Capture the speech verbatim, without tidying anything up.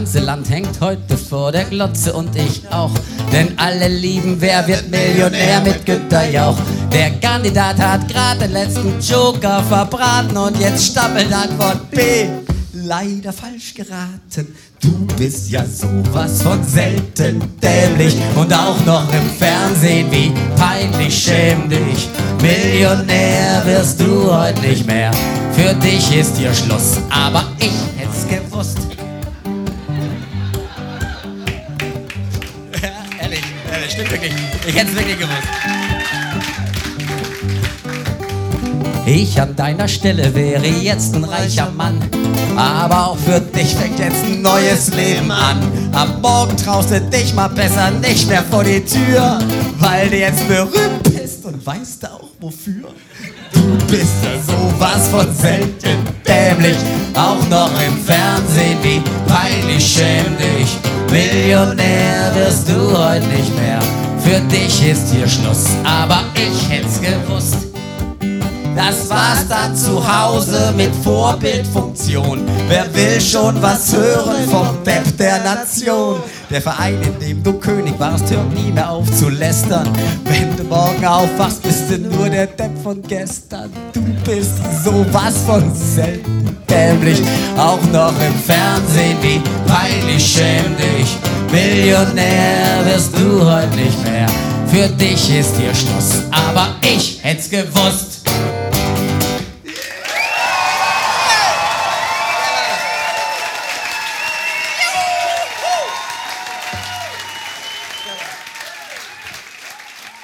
ganze Land hängt heute vor der Glotze und ich auch. Denn alle lieben, wer wird Millionär mit Günter Jauch. Der Kandidat hat gerade den letzten Joker verbraten und jetzt stammelt Antwort B. Leider falsch geraten. Du bist ja sowas von selten dämlich und auch noch im Fernsehen, wie peinlich, schäm dich. Millionär wirst du heute nicht mehr. Für dich ist hier Schluss, aber ich hätt's gewusst. Ja, ehrlich, ehrlich, stimmt wirklich. Ich hätt's wirklich gewusst. Ich an deiner Stelle wäre jetzt ein reicher Mann, aber auch für dich fängt jetzt ein neues Leben an. Ab morgen traust du dich mal besser nicht mehr vor die Tür, weil du jetzt berühmt bist und weißt auch wofür. Du bist ja sowas von selten dämlich, auch noch im Fernsehen, wie peinlich, schäm dich. Millionär wirst du heute nicht mehr, für dich ist hier Schluss, aber ich hätt's gewusst. Das war's dann zu Hause mit Vorbildfunktion. Wer will schon was hören vom Depp der Nation? Der Verein, in dem du König warst, hört nie mehr auf zu lästern. Wenn du morgen aufwachst, bist du nur der Depp von gestern. Du bist sowas von selten dämlich, auch noch im Fernsehen, wie peinlich, schäm dich. Millionär wirst du heute nicht mehr, für dich ist hier Schluss, aber ich hätt's gewusst.